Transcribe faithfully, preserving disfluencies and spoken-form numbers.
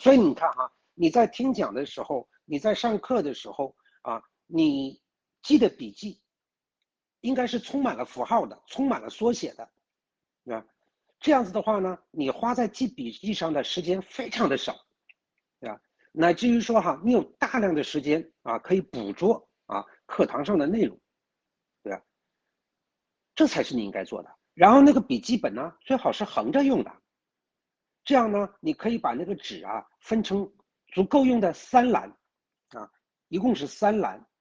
所以你看哈，你在听讲的时候，你在上课的时候啊，你记的笔记应该是充满了符号的，充满了缩写的，对吧？这样子的话呢，你花在记笔记上的时间非常的少，对吧？乃至于说哈，你有大量的时间啊，可以捕捉啊课堂上的内容，对吧？这才是你应该做的。然后那个笔记本呢，最好是横着用的，这样呢，你可以把那个纸啊分成足够用的三栏啊，一共是三栏